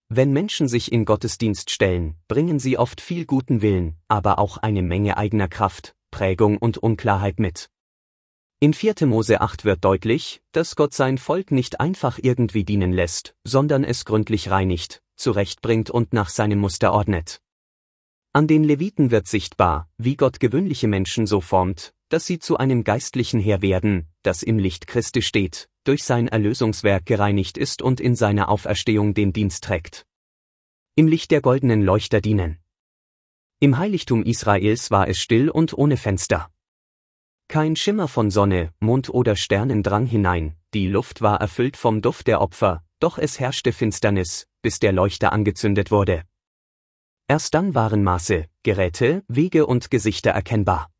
Wenn Menschen sich in Gottesdienst stellen, bringen sie oft viel guten Willen, aber auch eine Menge eigener Kraft, Prägung und Unklarheit mit. In 4. Mose 8 wird deutlich, dass Gott sein Volk nicht einfach irgendwie dienen lässt, sondern es gründlich reinigt, zurechtbringt und nach seinem Muster ordnet. An den Leviten wird sichtbar, wie Gott gewöhnliche Menschen so formt, dass sie zu einem geistlichen Heer werden, das im Licht Christi steht, durch sein Erlösungswerk gereinigt ist und in seiner Auferstehung den Dienst trägt. Im Licht der goldenen Leuchter dienen. Im Heiligtum Israels war es still und ohne Fenster. Kein Schimmer von Sonne, Mond oder Sternen drang hinein, die Luft war erfüllt vom Duft der Opfer, doch es herrschte Finsternis, bis der Leuchter angezündet wurde. Erst dann waren Maße, Geräte, Wege und Gesichter erkennbar.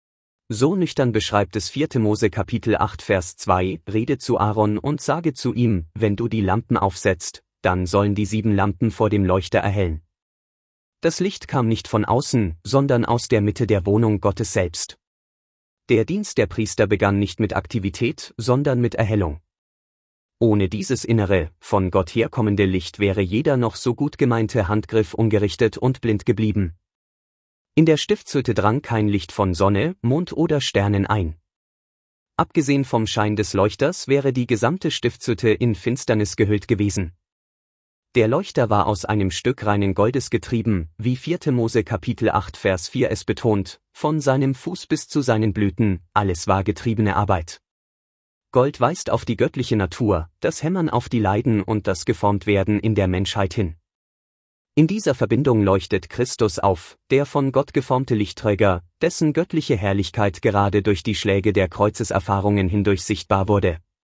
So nüchtern beschreibt es 4. Mose Kapitel 8 Vers 2, Rede zu Aaron und sage zu ihm, wenn du die Lampen aufsetzt, dann sollen die 7 Lampen vor dem Leuchter erhellen. Das Licht kam nicht von außen, sondern aus der Mitte der Wohnung Gottes selbst. Der Dienst der Priester begann nicht mit Aktivität, sondern mit Erhellung. Ohne dieses innere, von Gott herkommende Licht wäre jeder noch so gut gemeinte Handgriff ungerichtet und blind geblieben. In der Stiftshütte drang kein Licht von Sonne, Mond oder Sternen ein. Abgesehen vom Schein des Leuchters wäre die gesamte Stiftshütte in Finsternis gehüllt gewesen. Der Leuchter war aus einem Stück reinen Goldes getrieben, wie 4. Mose Kapitel 8 Vers 4 es betont, von seinem Fuß bis zu seinen Blüten, alles war getriebene Arbeit. Gold weist auf die göttliche Natur, das Hämmern auf die Leiden und das Geformtwerden in der Menschheit hin. In dieser Verbindung leuchtet Christus auf, der von Gott geformte Lichtträger, dessen göttliche Herrlichkeit gerade durch die Schläge der Kreuzeserfahrungen hindurch sichtbar wurde.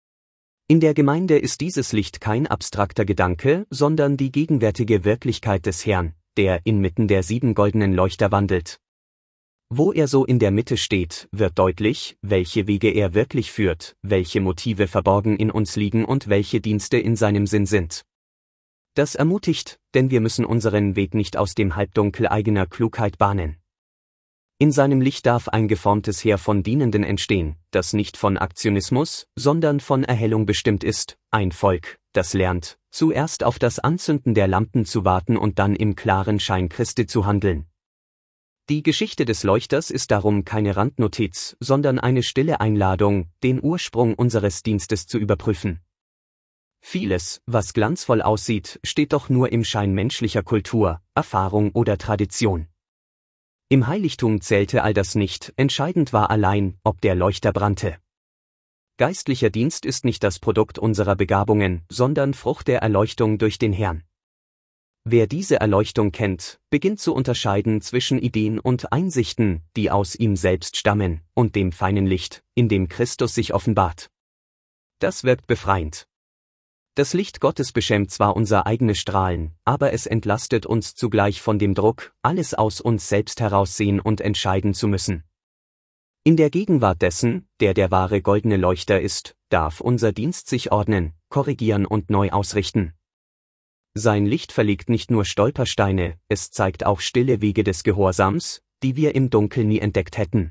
In der Gemeinde ist dieses Licht kein abstrakter Gedanke, sondern die gegenwärtige Wirklichkeit des Herrn, der inmitten der 7 goldenen Leuchter wandelt. Wo er so in der Mitte steht, wird deutlich, welche Wege er wirklich führt, welche Motive verborgen in uns liegen und welche Dienste in seinem Sinn sind. Das ermutigt, denn wir müssen unseren Weg nicht aus dem Halbdunkel eigener Klugheit bahnen. In seinem Licht darf ein geformtes Heer von Dienenden entstehen, das nicht von Aktionismus, sondern von Erhellung bestimmt ist, ein Volk, das lernt, zuerst auf das Anzünden der Lampen zu warten und dann im klaren Schein Christi zu handeln. Die Geschichte des Leuchters ist darum keine Randnotiz, sondern eine stille Einladung, den Ursprung unseres Dienstes zu überprüfen. Vieles, was glanzvoll aussieht, steht doch nur im Schein menschlicher Kultur, Erfahrung oder Tradition. Im Heiligtum zählte all das nicht, entscheidend war allein, ob der Leuchter brannte. Geistlicher Dienst ist nicht das Produkt unserer Begabungen, sondern Frucht der Erleuchtung durch den Herrn. Wer diese Erleuchtung kennt, beginnt zu unterscheiden zwischen Ideen und Einsichten, die aus ihm selbst stammen, und dem feinen Licht, in dem Christus sich offenbart. Das wirkt befreiend. Das Licht Gottes beschämt zwar unser eigenes Strahlen, aber es entlastet uns zugleich von dem Druck, alles aus uns selbst heraussehen und entscheiden zu müssen. In der Gegenwart dessen, der der wahre goldene Leuchter ist, darf unser Dienst sich ordnen, korrigieren und neu ausrichten. Sein Licht verlegt nicht nur Stolpersteine, es zeigt auch stille Wege des Gehorsams, die wir im Dunkeln nie entdeckt hätten.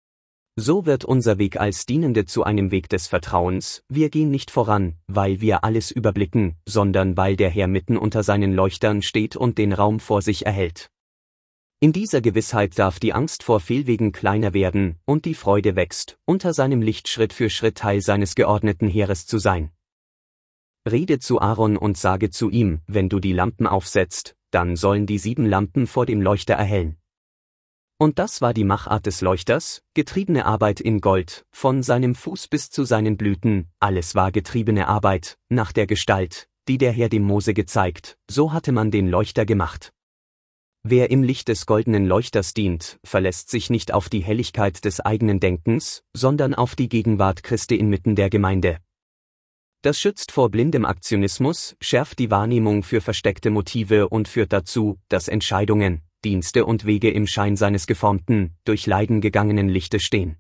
So wird unser Weg als Dienende zu einem Weg des Vertrauens, wir gehen nicht voran, weil wir alles überblicken, sondern weil der Herr mitten unter seinen Leuchtern steht und den Raum vor sich erhält. In dieser Gewissheit darf die Angst vor Fehlwegen kleiner werden, und die Freude wächst, unter seinem Licht Schritt für Schritt Teil seines geordneten Heeres zu sein. Rede zu Aaron und sage zu ihm, wenn du die Lampen aufsetzt, dann sollen die 7 Lampen vor dem Leuchter erhellen. Und das war die Machart des Leuchters, getriebene Arbeit in Gold, von seinem Fuß bis zu seinen Blüten, alles war getriebene Arbeit, nach der Gestalt, die der Herr dem Mose gezeigt, so hatte man den Leuchter gemacht. Wer im Licht des goldenen Leuchters dient, verlässt sich nicht auf die Helligkeit des eigenen Denkens, sondern auf die Gegenwart Christi inmitten der Gemeinde. Das schützt vor blindem Aktionismus, schärft die Wahrnehmung für versteckte Motive und führt dazu, dass Entscheidungen, Dienste und Wege im Schein seines geformten, durch Leiden gegangenen Lichtes stehen.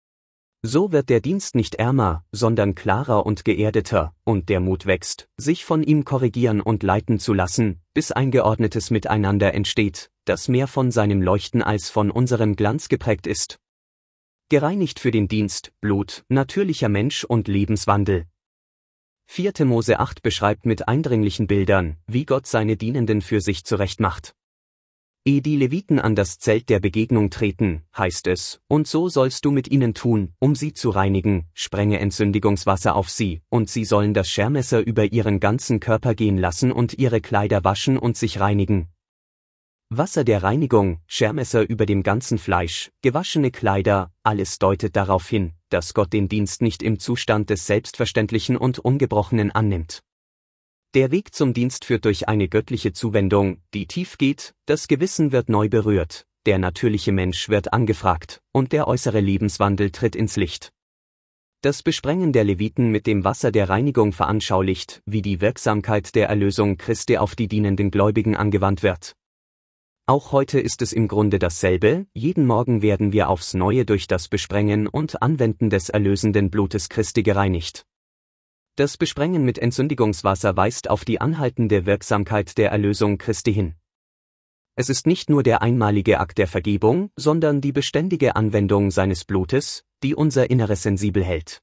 So wird der Dienst nicht ärmer, sondern klarer und geerdeter, und der Mut wächst, sich von ihm korrigieren und leiten zu lassen, bis ein geordnetes Miteinander entsteht, das mehr von seinem Leuchten als von unserem Glanz geprägt ist. Gereinigt für den Dienst, Blut, natürlicher Mensch und Lebenswandel. 4. Mose 8 beschreibt mit eindringlichen Bildern, wie Gott seine Dienenden für sich zurechtmacht. Ehe die Leviten an das Zelt der Begegnung treten, heißt es, und so sollst du mit ihnen tun, um sie zu reinigen, sprenge Entzündigungswasser auf sie, und sie sollen das Schermesser über ihren ganzen Körper gehen lassen und ihre Kleider waschen und sich reinigen. Wasser der Reinigung, Schermesser über dem ganzen Fleisch, gewaschene Kleider, alles deutet darauf hin, dass Gott den Dienst nicht im Zustand des Selbstverständlichen und Ungebrochenen annimmt. Der Weg zum Dienst führt durch eine göttliche Zuwendung, die tief geht, das Gewissen wird neu berührt, der natürliche Mensch wird angefragt, und der äußere Lebenswandel tritt ins Licht. Das Besprengen der Leviten mit dem Wasser der Reinigung veranschaulicht, wie die Wirksamkeit der Erlösung Christi auf die dienenden Gläubigen angewandt wird. Auch heute ist es im Grunde dasselbe, jeden Morgen werden wir aufs Neue durch das Besprengen und Anwenden des erlösenden Blutes Christi gereinigt. Das Besprengen mit Entzündigungswasser weist auf die anhaltende Wirksamkeit der Erlösung Christi hin. Es ist nicht nur der einmalige Akt der Vergebung, sondern die beständige Anwendung seines Blutes, die unser Inneres sensibel hält.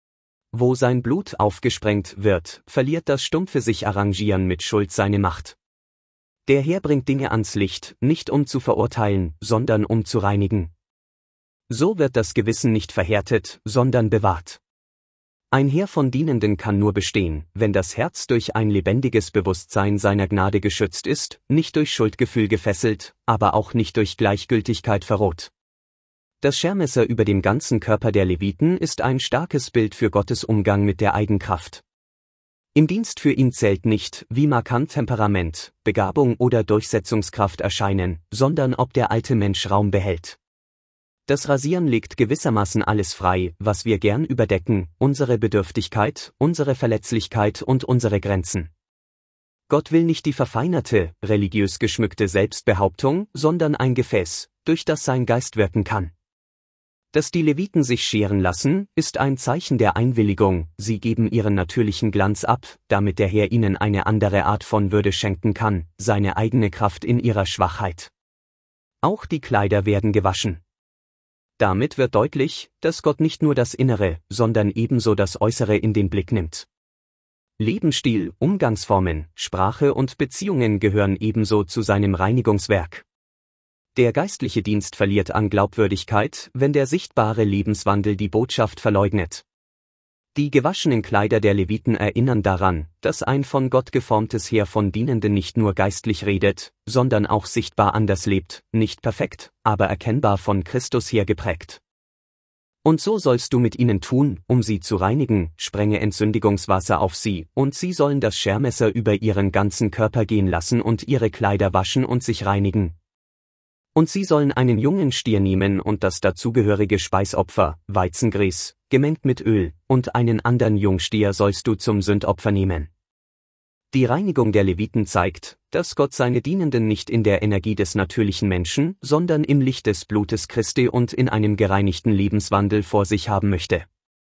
Wo sein Blut aufgesprengt wird, verliert das stumpfe Sich-Arrangieren mit Schuld seine Macht. Der Herr bringt Dinge ans Licht, nicht um zu verurteilen, sondern um zu reinigen. So wird das Gewissen nicht verhärtet, sondern bewahrt. Ein Heer von Dienenden kann nur bestehen, wenn das Herz durch ein lebendiges Bewusstsein seiner Gnade geschützt ist, nicht durch Schuldgefühl gefesselt, aber auch nicht durch Gleichgültigkeit verroht. Das Schermesser über dem ganzen Körper der Leviten ist ein starkes Bild für Gottes Umgang mit der Eigenkraft. Im Dienst für ihn zählt nicht, wie markant Temperament, Begabung oder Durchsetzungskraft erscheinen, sondern ob der alte Mensch Raum behält. Das Rasieren legt gewissermaßen alles frei, was wir gern überdecken, unsere Bedürftigkeit, unsere Verletzlichkeit und unsere Grenzen. Gott will nicht die verfeinerte, religiös geschmückte Selbstbehauptung, sondern ein Gefäß, durch das sein Geist wirken kann. Dass die Leviten sich scheren lassen, ist ein Zeichen der Einwilligung, sie geben ihren natürlichen Glanz ab, damit der Herr ihnen eine andere Art von Würde schenken kann, seine eigene Kraft in ihrer Schwachheit. Auch die Kleider werden gewaschen. Damit wird deutlich, dass Gott nicht nur das Innere, sondern ebenso das Äußere in den Blick nimmt. Lebensstil, Umgangsformen, Sprache und Beziehungen gehören ebenso zu seinem Reinigungswerk. Der geistliche Dienst verliert an Glaubwürdigkeit, wenn der sichtbare Lebenswandel die Botschaft verleugnet. Die gewaschenen Kleider der Leviten erinnern daran, dass ein von Gott geformtes Heer von Dienenden nicht nur geistlich redet, sondern auch sichtbar anders lebt, nicht perfekt, aber erkennbar von Christus her geprägt. Und so sollst du mit ihnen tun, um sie zu reinigen, sprenge Entzündigungswasser auf sie, und sie sollen das Schermesser über ihren ganzen Körper gehen lassen und ihre Kleider waschen und sich reinigen. Und sie sollen einen jungen Stier nehmen und das dazugehörige Speisopfer, Weizengrieß, gemengt mit Öl, und einen anderen Jungstier sollst du zum Sündopfer nehmen. Die Reinigung der Leviten zeigt, dass Gott seine Dienenden nicht in der Energie des natürlichen Menschen, sondern im Licht des Blutes Christi und in einem gereinigten Lebenswandel vor sich haben möchte.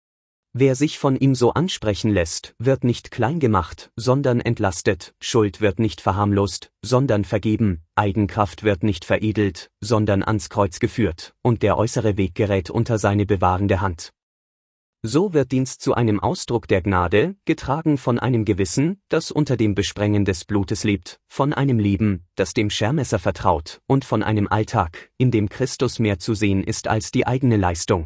Wer sich von ihm so ansprechen lässt, wird nicht klein gemacht, sondern entlastet, Schuld wird nicht verharmlost, sondern vergeben, Eigenkraft wird nicht veredelt, sondern ans Kreuz geführt, und der äußere Weg gerät unter seine bewahrende Hand. So wird Dienst zu einem Ausdruck der Gnade, getragen von einem Gewissen, das unter dem Besprengen des Blutes lebt, von einem Leben, das dem Schermesser vertraut, und von einem Alltag, in dem Christus mehr zu sehen ist als die eigene Leistung.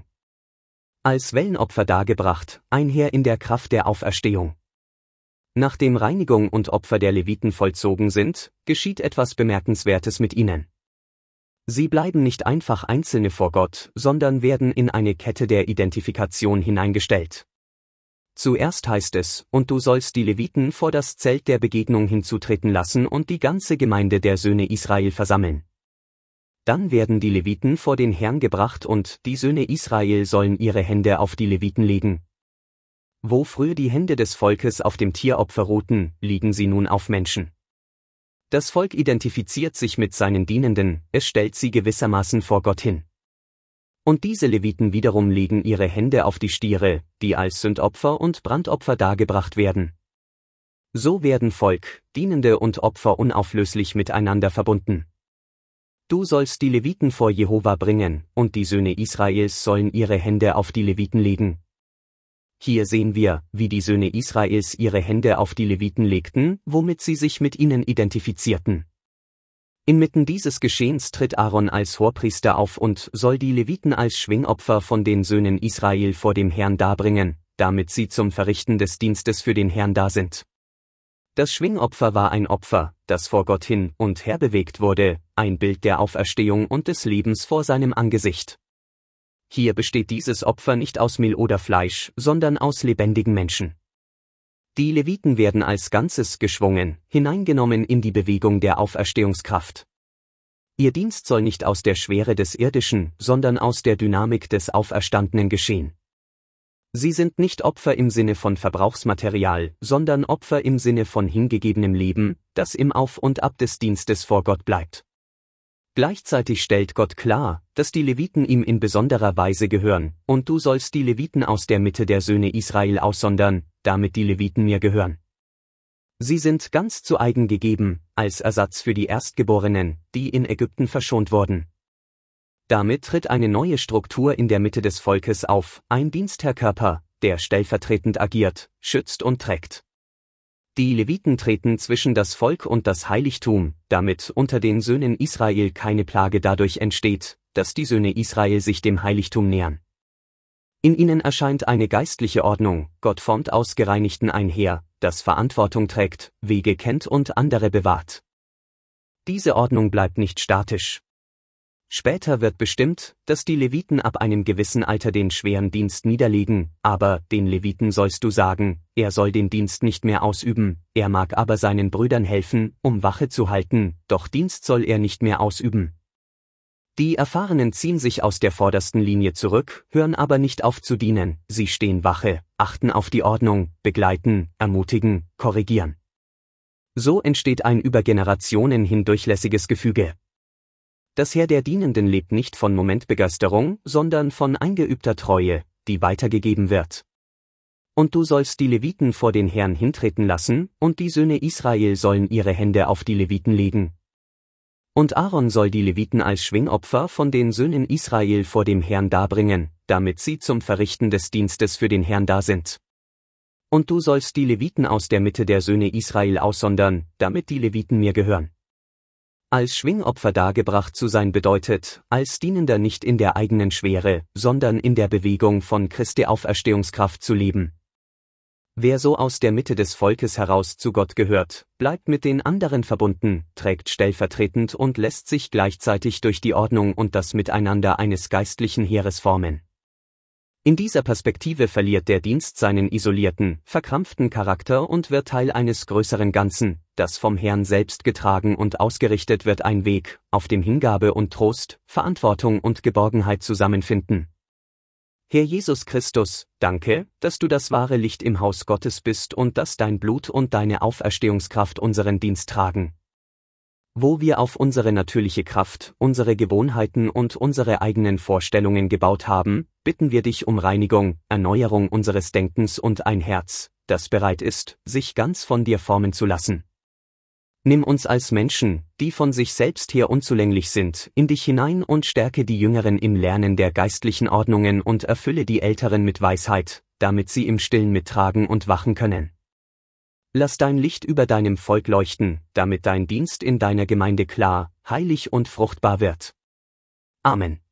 Als Wellenopfer dargebracht, einher in der Kraft der Auferstehung. Nachdem Reinigung und Opfer der Leviten vollzogen sind, geschieht etwas Bemerkenswertes mit ihnen. Sie bleiben nicht einfach Einzelne vor Gott, sondern werden in eine Kette der Identifikation hineingestellt. Zuerst heißt es, und du sollst die Leviten vor das Zelt der Begegnung hinzutreten lassen und die ganze Gemeinde der Söhne Israel versammeln. Dann werden die Leviten vor den Herrn gebracht und die Söhne Israel sollen ihre Hände auf die Leviten legen. Wo früher die Hände des Volkes auf dem Tieropfer ruhten, liegen sie nun auf Menschen. Das Volk identifiziert sich mit seinen Dienenden, es stellt sie gewissermaßen vor Gott hin. Und diese Leviten wiederum legen ihre Hände auf die Stiere, die als Sündopfer und Brandopfer dargebracht werden. So werden Volk, Dienende und Opfer unauflöslich miteinander verbunden. Du sollst die Leviten vor Jehova bringen, und die Söhne Israels sollen ihre Hände auf die Leviten legen. Hier sehen wir, wie die Söhne Israels ihre Hände auf die Leviten legten, womit sie sich mit ihnen identifizierten. Inmitten dieses Geschehens tritt Aaron als Hohepriester auf und soll die Leviten als Schwingopfer von den Söhnen Israel vor dem Herrn darbringen, damit sie zum Verrichten des Dienstes für den Herrn da sind. Das Schwingopfer war ein Opfer, das vor Gott hin und her bewegt wurde, ein Bild der Auferstehung und des Lebens vor seinem Angesicht. Hier besteht dieses Opfer nicht aus Mehl oder Fleisch, sondern aus lebendigen Menschen. Die Leviten werden als Ganzes geschwungen, hineingenommen in die Bewegung der Auferstehungskraft. Ihr Dienst soll nicht aus der Schwere des Irdischen, sondern aus der Dynamik des Auferstandenen geschehen. Sie sind nicht Opfer im Sinne von Verbrauchsmaterial, sondern Opfer im Sinne von hingegebenem Leben, das im Auf und Ab des Dienstes vor Gott bleibt. Gleichzeitig stellt Gott klar, dass die Leviten ihm in besonderer Weise gehören, und du sollst die Leviten aus der Mitte der Söhne Israel aussondern, damit die Leviten mir gehören. Sie sind ganz zu eigen gegeben, als Ersatz für die Erstgeborenen, die in Ägypten verschont wurden. Damit tritt eine neue Struktur in der Mitte des Volkes auf, ein Dienstherrkörper, der stellvertretend agiert, schützt und trägt. Die Leviten treten zwischen das Volk und das Heiligtum, damit unter den Söhnen Israel keine Plage dadurch entsteht, dass die Söhne Israel sich dem Heiligtum nähern. In ihnen erscheint eine geistliche Ordnung, Gott formt aus Gereinigten ein Heer, das Verantwortung trägt, Wege kennt und andere bewahrt. Diese Ordnung bleibt nicht statisch. Später wird bestimmt, dass die Leviten ab einem gewissen Alter den schweren Dienst niederlegen, aber den Leviten sollst du sagen, er soll den Dienst nicht mehr ausüben, er mag aber seinen Brüdern helfen, um Wache zu halten, doch Dienst soll er nicht mehr ausüben. Die Erfahrenen ziehen sich aus der vordersten Linie zurück, hören aber nicht auf zu dienen, sie stehen Wache, achten auf die Ordnung, begleiten, ermutigen, korrigieren. So entsteht ein über Generationen hin durchlässiges Gefüge. Das Heer der Dienenden lebt nicht von Momentbegeisterung, sondern von eingeübter Treue, die weitergegeben wird. Und du sollst die Leviten vor den Herrn hintreten lassen, und die Söhne Israel sollen ihre Hände auf die Leviten legen. Und Aaron soll die Leviten als Schwingopfer von den Söhnen Israel vor dem Herrn darbringen, damit sie zum Verrichten des Dienstes für den Herrn da sind. Und du sollst die Leviten aus der Mitte der Söhne Israel aussondern, damit die Leviten mir gehören. Als Schwingopfer dargebracht zu sein bedeutet, als Dienender nicht in der eigenen Schwere, sondern in der Bewegung von Christi Auferstehungskraft zu leben. Wer so aus der Mitte des Volkes heraus zu Gott gehört, bleibt mit den anderen verbunden, trägt stellvertretend und lässt sich gleichzeitig durch die Ordnung und das Miteinander eines geistlichen Heeres formen. In dieser Perspektive verliert der Dienst seinen isolierten, verkrampften Charakter und wird Teil eines größeren Ganzen, das vom Herrn selbst getragen und ausgerichtet wird, ein Weg, auf dem Hingabe und Trost, Verantwortung und Geborgenheit zusammenfinden. Herr Jesus Christus, danke, dass du das wahre Licht im Haus Gottes bist und dass dein Blut und deine Auferstehungskraft unseren Dienst tragen. Wo wir auf unsere natürliche Kraft, unsere Gewohnheiten und unsere eigenen Vorstellungen gebaut haben, bitten wir dich um Reinigung, Erneuerung unseres Denkens und ein Herz, das bereit ist, sich ganz von dir formen zu lassen. Nimm uns als Menschen, die von sich selbst her unzulänglich sind, in dich hinein und stärke die Jüngeren im Lernen der geistlichen Ordnungen und erfülle die Älteren mit Weisheit, damit sie im Stillen mittragen und wachen können. Lass dein Licht über deinem Volk leuchten, damit dein Dienst in deiner Gemeinde klar, heilig und fruchtbar wird. Amen.